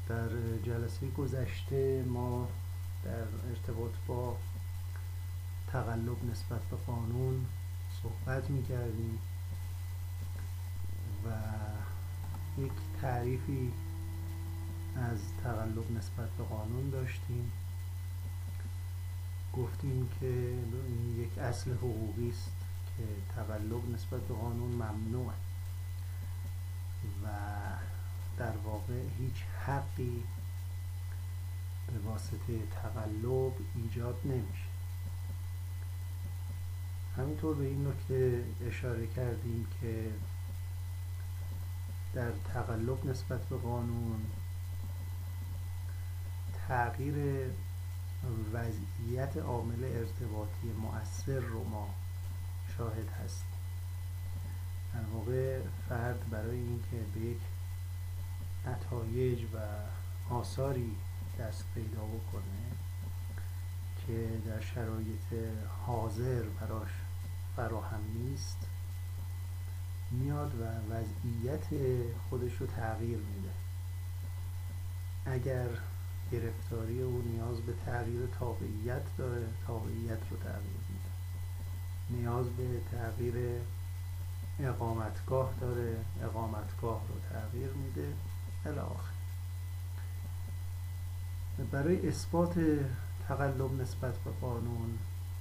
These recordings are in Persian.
در جلسه گذشته ما در ارتباط با تقلب نسبت به قانون صحبت می‌کردیم و یک تعریفی از تقلب نسبت به قانون داشتیم. گفتیم که این یک اصل حقوقی است که تقلب نسبت به قانون ممنوعه و در واقع هیچ حقی به واسطه تقلب ایجاد نمیشه. همینطور به این نکته اشاره کردیم که در تقلب نسبت به قانون تغییر وضعیت عامل ارتباطی مؤثر رو ما شاهد هستیم. در واقع فرد برای اینکه به یک نتایج و آثاری دست پیدا بکنه که در شرایط حاضر براش فراهم نیست، میاد و وضعیت خودش رو تغییر میده. اگر گرفتاری او نیاز به تغییر تابعیت داره، تابعیت رو تغییر میده. نیاز به تغییر اقامتگاه داره، اقامتگاه رو تغییر میده الی آخر. برای اثبات تقلب نسبت به قانون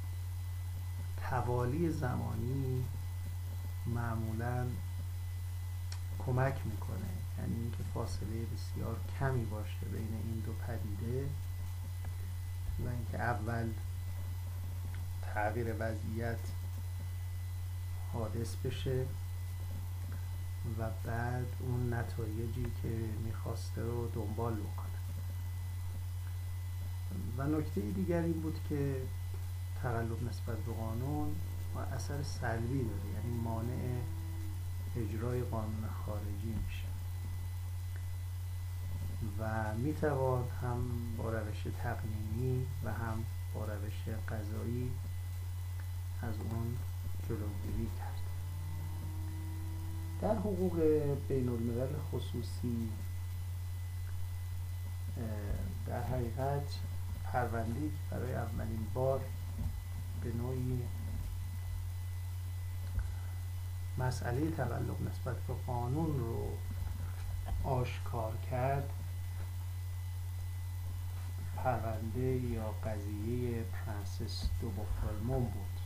توالی زمانی معمولاً کمک میکنه، یعنی اینکه فاصله بسیار کمی باشه بین این دو پدیده و اینکه اول تغییر وضعیت حادث بشه و بعد اون نتایجی که میخواسته رو دنبال بکنه. و نکته دیگر این بود که تقلب نسبت به قانون اثر سلبی داره، یعنی مانع اجرای قانون خارجی میشه و میتوان هم با روش تقنینی و هم با روش قضایی از اون جلوگیری کرد. در حقوق بین الملل خصوصی در حقیقت پرونده‌ای که برای اولین بار به نوعی مسئله تقلب نسبت به قانون رو آشکار کرد، پرونده یا قضیه پرنسس دو بوفورمون بود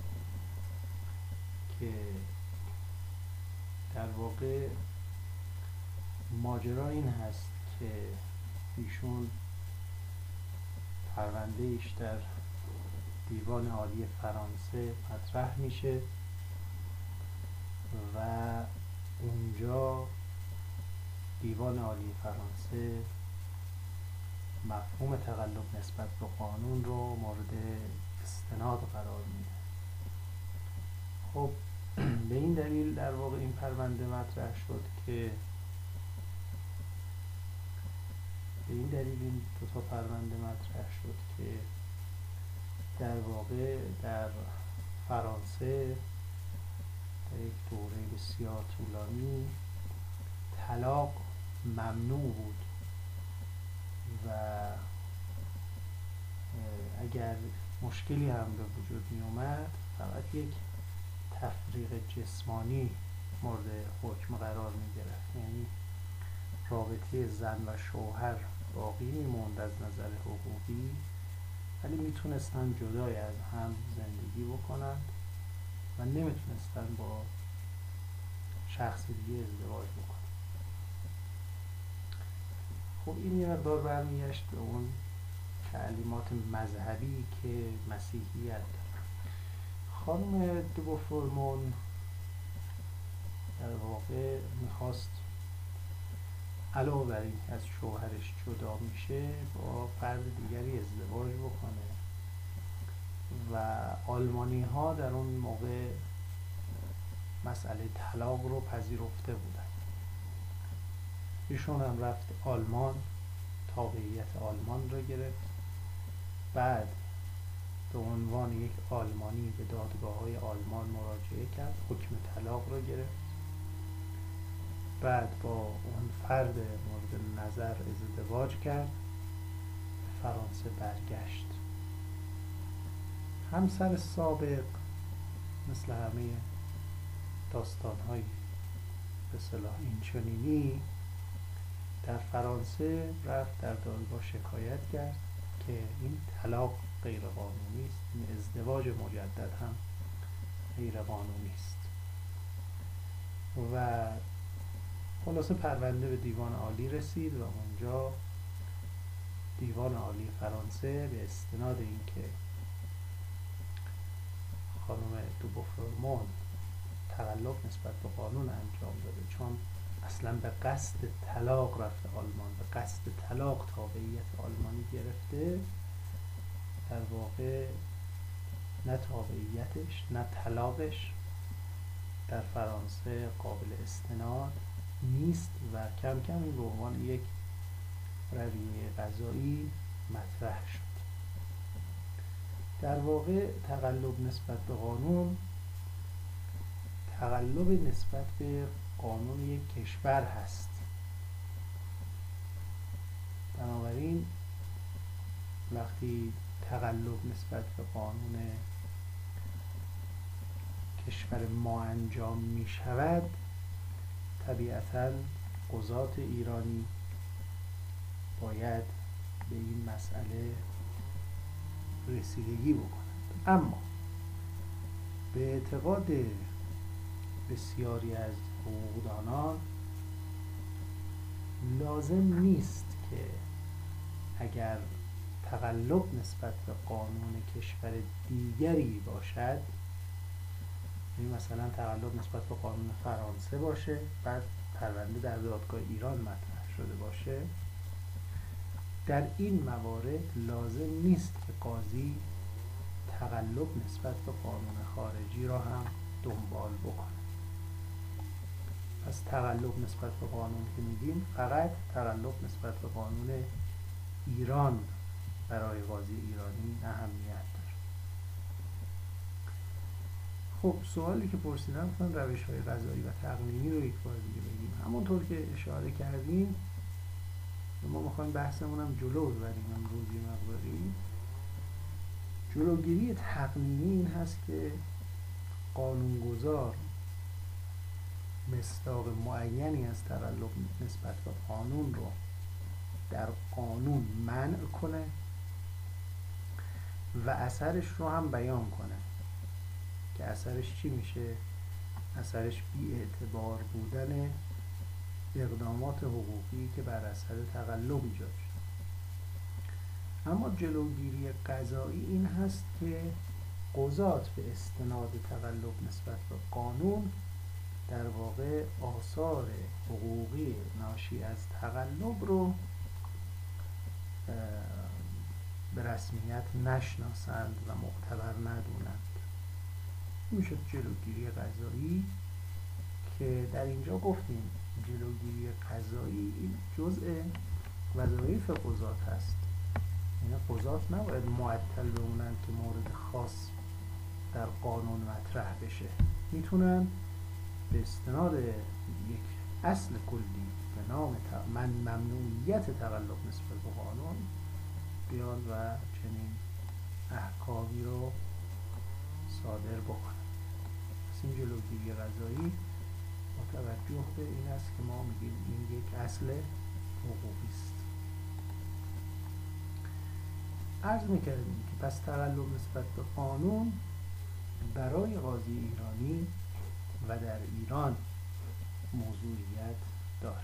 که در واقع ماجرا این هست که ایشون پرونده ایش در دیوان عالی فرانسه مطرح میشه و اونجا دیوان عالی فرانسه مفهوم تقلب نسبت به قانون رو مورد استناد قرار میده. خب به این دلیل در واقع این پرونده مطرح شد که این دو تا پرونده مطرح شد که در واقع در فرانسه در یک دوره بسیار طولانی طلاق ممنوع بود و اگر مشکلی هم به وجود می اومد فقط یک تفریق جسمانی مورد حکم قرار می گرفت، یعنی رابطه زن و شوهر باقی می موند از نظر حقوقی، ولی می تونستن جدای از هم زندگی بکنند و نمی تونستن با شخص دیگه ازدواج بکنند. خب این یه مقدار برمیگشت به اون تعلیمات مذهبی که مسیحیت داره. خانم دو بوفورمون در واقع میخواست علاوه بر این که از شوهرش جدا میشه با فرد دیگری ازدواج بکنه و آلمانی ها در اون موقع مسئله طلاق رو پذیرفته بودن. ایشون هم رفت آلمان، تابعیت آلمان رو گرفت، بعد به عنوان یک آلمانی به دادگاه‌های آلمان مراجعه کرد، حکم طلاق رو گرفت، بعد با اون فرد مورد نظر ازدواج کرد، به فرانسه برگشت. همسر سابق مثل همه داستان‌های به اصطلاح اینچنینی در فرانسه رفت در دادگاه شکایت کرد که این طلاق غیر قانونی است، این ازدواج مجدد هم غیر قانونی است و خلاصه پرونده به دیوان عالی رسید و اونجا دیوان عالی فرانسه به استناد اینکه خانم دوبوفورمون تقلب نسبت به قانون انجام داده، چون اصلا به قصد طلاق رفته آلمان، به قصد طلاق تابعیت آلمانی گرفته، در واقع نه تابعیتش نه طلاقش در فرانسه قابل استناد نیست و کم کم این به عنوان یک رویه قضایی مطرح شد. در واقع تقلب نسبت به قانون تقلب نسبت به قانون یک کشور هست. بنابراین وقتی تقلب نسبت به قانون کشور ما انجام می شود، طبیعتاً قضات ایرانی باید به این مسئله رسیدگی بکنند. اما به اعتقاد بسیاری از حقوقدانان لازم نیست که اگر تقلب نسبت به قانون کشور دیگری باشد، یعنی مثلا تقلب نسبت به قانون فرانسه باشه، بعد پرونده در دادگاه ایران مطرح شده باشه، در این موارد لازم نیست که قاضی تقلب نسبت به قانون خارجی را هم دنبال بکنه. پس تقلب نسبت به قانون که میگیم فقط تقلب نسبت به قانون ایران برای قاضی ایرانی اهمیت داره. خب سوالی که پرسیدم گفتن روش‌های قضایی و تقنینی رو یک بار دیگه بگیم. همونطور که اشاره کردیم ما میخوایم بحثمون هم جلو ببریم امروز یه مقداری. جلوگیری تقنینی این هست که قانونگذار مصداق معینی از تقلب نسبت به قانون رو در قانون منع کنه و اثرش رو هم بیان کنه که اثرش چی میشه؟ اثرش بی‌اعتبار بودن اقدامات حقوقی که بر اثر تقلب ایجاد شده. اما جلوگیری قضایی این هست که قضات به استناد تقلب نسبت به قانون در واقع آثار حقوقی ناشی از تقلب رو به رسمیت نشناسند و معتبر ندونند. این شد جلوگیری قضایی که در اینجا گفتیم جلوگیری قضایی این جزء وظایف قضات هست. یعنی قضات نباید معطل بمونن که مورد خاص در قانون مطرح بشه، میتونن به استناد یک اصل کلی به نام ممنوعیت تقلب نسبت به قانون بیان و چنین احکامی رو صادر بکنن. پس این جلوگیری قضایی با توجه به این است که ما میگیم این یک اصل حقوقی است. عرض میکردیم که پس تقلب نسبت به قانون برای قاضی ایرانی و در ایران موضوعیت داره.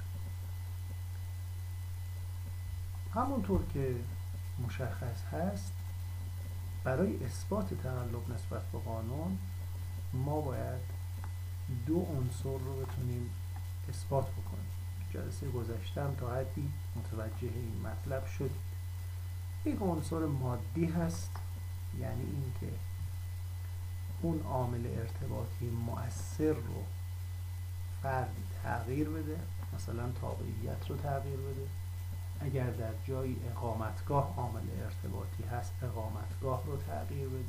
همونطور که مشخص هست برای اثبات تقلب نسبت به قانون ما باید دو عنصر رو بتونیم اثبات بکنیم. جلسه گذشتم تا حدی متوجه این مطلب شد. یک عنصر مادی هست، یعنی این که اون عامل ارتباطی مؤثر رو فردی تغییر بده، مثلا تابعیت رو تغییر بده. اگر در جایی اقامتگاه عامل ارتباطی هست اقامتگاه رو تغییر بده.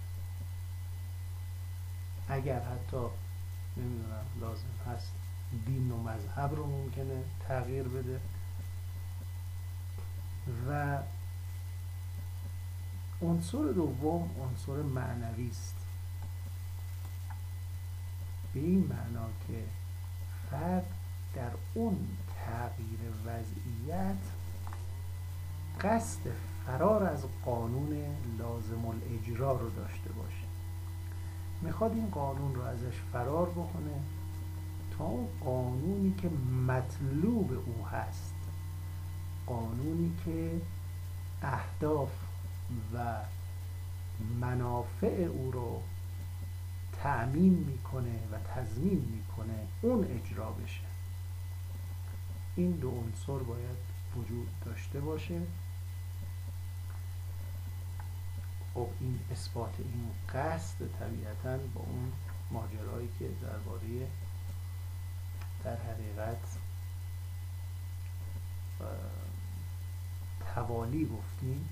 اگر حتی نمیدونم لازم هست دین و مذهب رو ممکنه تغییر بده. و عنصر دوم عنصر معنوی است، به این معنا که فرد در اون تغییر وضعیت قصد فرار از قانون لازم الاجرا رو داشته باشه، میخواد این قانون رو ازش فرار بکنه تا اون قانونی که مطلوب او هست، قانونی که اهداف و منافع او رو تأمین میکنه و تضمین میکنه اون اجرا بشه. این دو عنصر باید وجود داشته باشه. خب این اثبات این قصد طبیعتاً با اون ماجرایی که درباره در حقیقت توالی گفتیم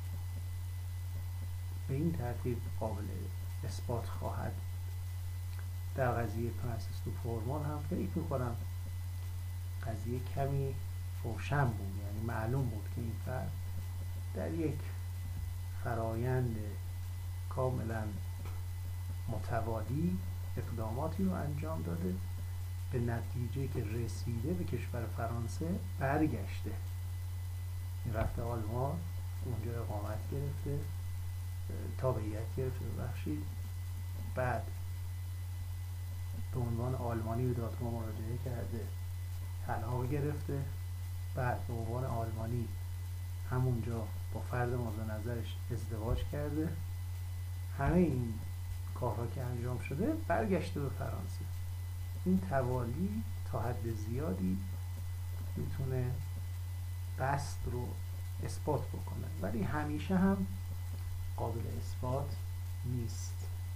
به این ترتیب قابل اثبات خواهد. در قضیه کنسیستوف هورمون هم فکر میکنم قضیه کمی روشن بود، یعنی معلوم بود که این فرد در یک فرایند کاملا متوالی اقداماتی رو انجام داده، به نتیجه که رسیده به کشور فرانسه برگشته، این رفته آلمان، اونجا اقامت گرفته، تابعیت گرفته، ببخشید، بعد به عنوان آلمانی به دادگاه مراجعه کرده، طلاق گرفته، بعد به عنوان آلمانی همونجا با فرد مورد نظرش ازدواج کرده. همه این کارها که انجام شده برگشته به فرانسه. این توالی تا حد زیادی میتونه قصد رو اثبات بکنه، ولی همیشه هم قابل اثبات نیست.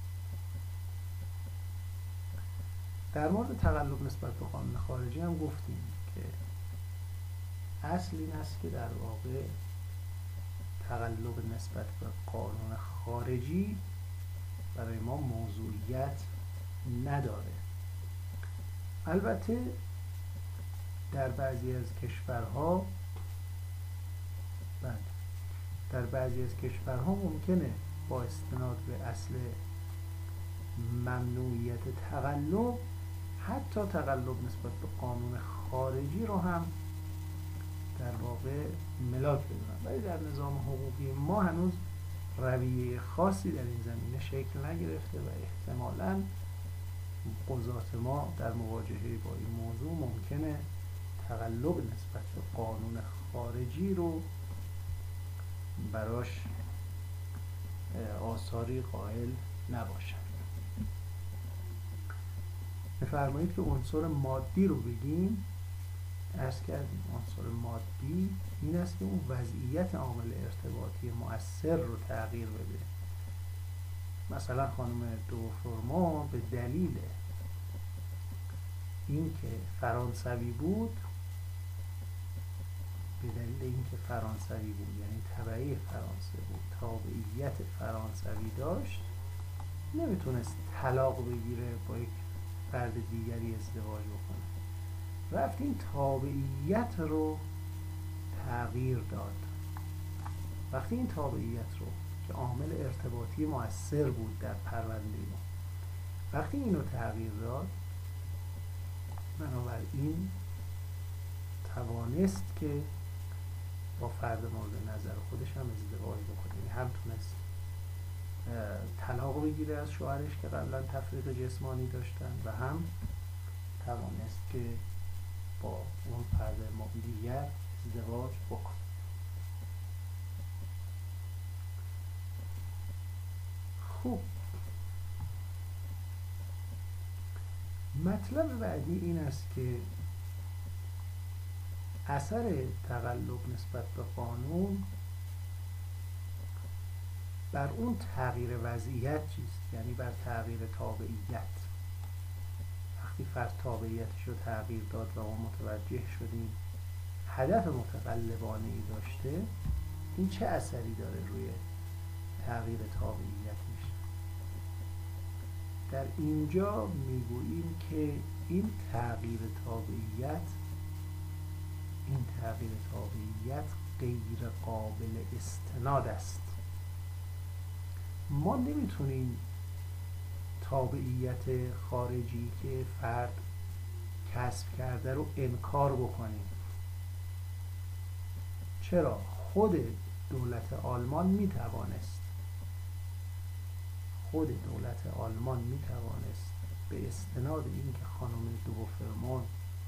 در مورد تقلب نسبت به قانون خارجی هم گفتیم که اصل این است که در واقع تقلب نسبت به قانون خارجی برای ما موضوعیت نداره. البته در بعضی از کشورها ممکنه با استناد به اصل ممنوعیت تقلب حتی تقلب نسبت به قانون خارجی رو هم در واقع ملاک بدونن، ولی در نظام حقوقی ما هنوز رویه خاصی در این زمینه شکل نگرفته و احتمالاً قضات ما در مواجهه با این موضوع ممکنه تقلب نسبت به قانون خارجی رو براش آثاری قائل نباشن. بفرمایید که عنصر مادی رو بگیم. عرض کردیم عنصر مادی این است که اون وضعیت عامل ارتباطی مؤثر رو تغییر بده. مثلا خانم دو فرما به دلیل اینکه فرانسوی بود، یعنی تبعی فرانسه بود، تابعیت فرانسوی داشت، نمیتونست طلاق بگیره، با یک فرد دیگری ازدواج بکنه، رفت این تابعیت رو تغییر داد. وقتی این تابعیت رو که عامل ارتباطی مؤثر بود در پرونده ما، وقتی اینو تغییر داد، بنابراین توانست که با فرد مورد نظر خودش هم ازدواج بکنه، یعنی هم تونست طلاق بگیره از شوهرش که قبلا تفریق جسمانی داشتن و هم توانست که با اون فرد دیگر ازدواج بکنه. خوب، مطلب بعدی این است که اثر تقلب نسبت به قانون بر اون تغییر وضعیت چیست؟ یعنی بر تغییر تابعیت. وقتی فرد تابعیتش رو تغییر داد و ما متوجه شدیم هدف متقلبانه ای داشته، این چه اثری داره روی تغییر تابعیتش؟ در اینجا میگوییم که این تغییر تابعیت تغییر تابعیت غیر قابل استناد است. ما نمیتونیم تابعیت خارجی که فرد کسب کرده رو انکار بکنیم. چرا؟ خود دولت آلمان میتوانست به استناد اینکه خانم دوبوفرمان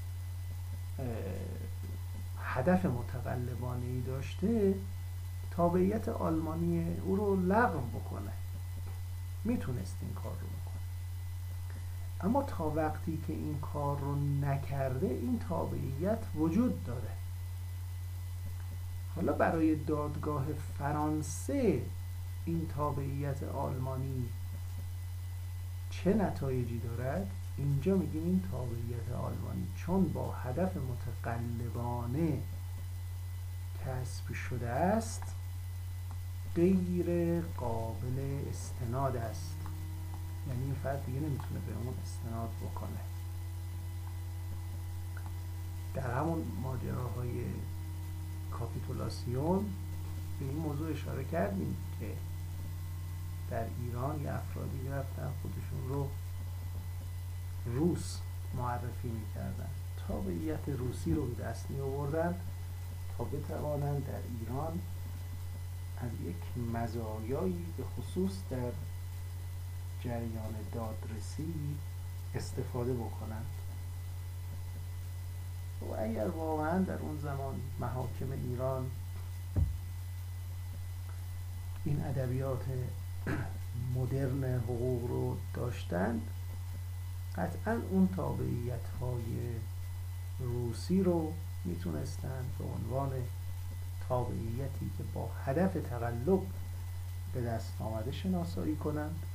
هدف متقلبانه‌ای داشته، تابعیت آلمانی او رو لغو بکنه. میتونست این کار رو بکنه، اما تا وقتی که این کار رو نکرده این تابعیت وجود داره. حالا برای دادگاه فرانسه این تابعیت آلمانی چه نتایجی دارد؟ اینجا میگیم این تابعیت آلمانی چون با هدف متقلبانه کسب شده است غیر قابل استناد است. یعنی این فرد دیگه نمیتونه به اون استناد بکنه. در همون ماجراهای کاپیتولاسیون به این موضوع اشاره کردیم که در ایران یه افرادی رفتن خودشون رو روس معرفی میکردن، تابعیت روسی رو به دست می آوردن تا بتوانند در ایران از یک مزایایی به خصوص در جریان دادرسی استفاده بکنند. و اگر واقعا در اون زمان محاکم ایران این ادبیات مدرن حقوق رو داشتند، قطعا اون تابعیت های روسی رو میتونستند به عنوان تابعیتی که با هدف تقلب به دست آمده شناسایی کنند.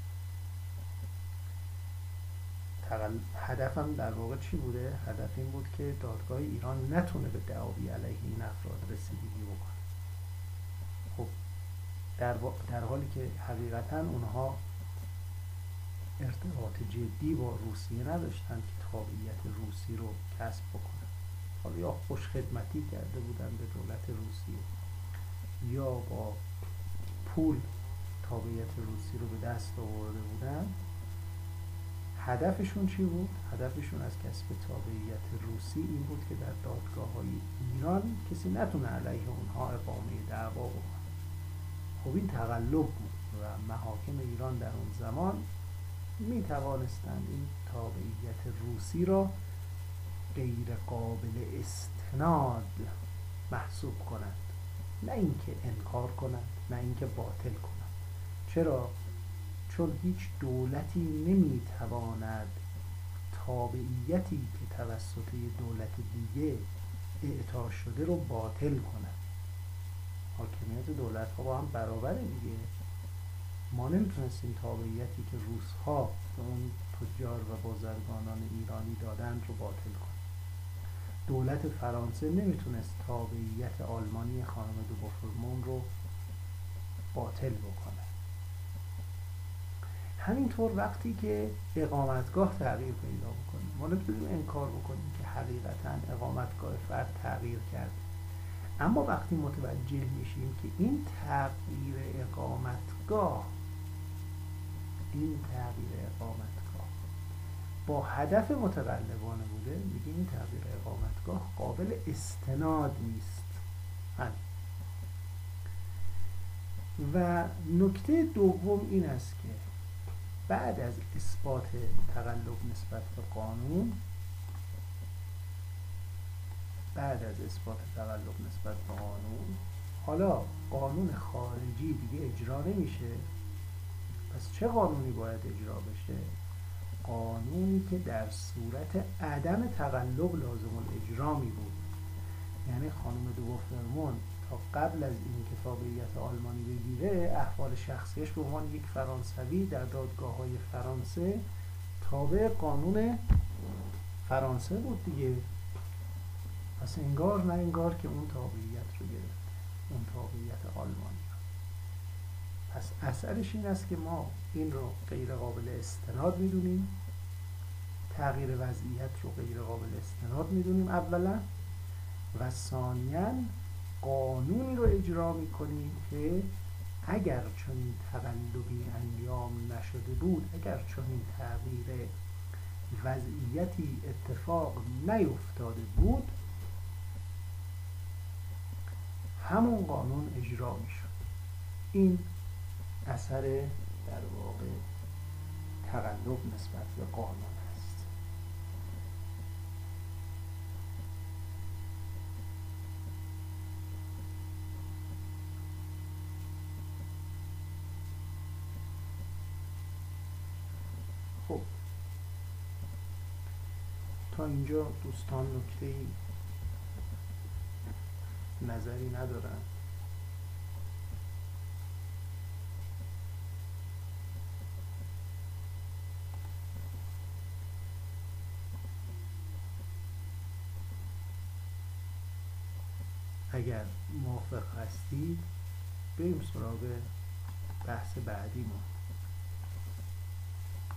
هدفم در واقع چی بوده؟ هدف این بود که دادگاه ایران نتونه به دعاوی علیه این افراد رسیدگی بکنه. خب در حالی که حقیقتا اونها ارتباط جدی با روسیه نداشتن که تابعیت روسی رو کسب بکنن. حالا یا خوش خدمتی کرده بودن به دولت روسیه یا با پول تابعیت روسی رو به دست آورده بودن. هدفشون چی بود؟ هدفشون از کسب تابعیت روسی این بود که در دادگاه‌های ایران کسی نتونه علیه اونها اقامه دعوا بکنه. خب این تقلب بود و محاکم ایران در اون زمان می توانستند این تابعیت روسی را غیر قابل استناد محسوب کنند، نه اینکه انکار کنند، نه اینکه باطل کنند. چرا؟ چون هیچ دولتی نمی تواند تابعیتی که توسط دولت دیگه اعطا شده رو باطل کند. حاکمیت دولت ها با هم برابره دیگه. ما نمیتونستیم تابعیتی که روس‌ها به اون تجار و بازرگانان ایرانی دادند رو باطل کنیم. دولت فرانسه نمیتونست تابعیت آلمانی خانم دوبوفرمون رو باطل بکنه. همینطور وقتی که اقامتگاه تغییر پیدا بکنه، ما نمیتونیم انکار بکنیم که حقیقتا اقامتگاه فرد تغییر کرده. اما وقتی متوجه میشیم که این تغییر اقامتگاه با هدف متقلبانه بوده، میگیم این تغییر اقامتگاه قابل استناد نیست. و نکته دوم این است که بعد از اثبات تقلب نسبت به قانون، حالا قانون خارجی دیگه اجرا نمیشه. پس چه قانونی باید اجرا بشه؟ قانونی که در صورت عدم تقلب لازم الاجرا می بود. یعنی خانم دوبوفرمون تا قبل از این که تابعیت آلمانی بگیره، احوال شخصیش به عنوان یک فرانسوی در دادگاه‌های فرانسه تابع قانون فرانسه بود دیگه. پس انگار نه انگار که اون تابعیت رو گرفته، اون تابعیت آلمانی. پس اثرش این است که ما این رو غیر قابل استناد میدونیم، تغییر وضعیت رو غیر قابل استناد میدونیم اولا، و ثانیاً قانونی رو اجرا میکنیم که اگر چنین تقلبی انجام نشده بود، اگر چنین تغییر وضعیتی اتفاق نیفتاده بود، همون قانون اجرا میشد. این اثر در واقع تقلب نسبت به قانون است. خب تا اینجا دوستان نکته‌ای نظری ندارن؟ اگر موافق هستید بریم سراغ بحث بعدیمون.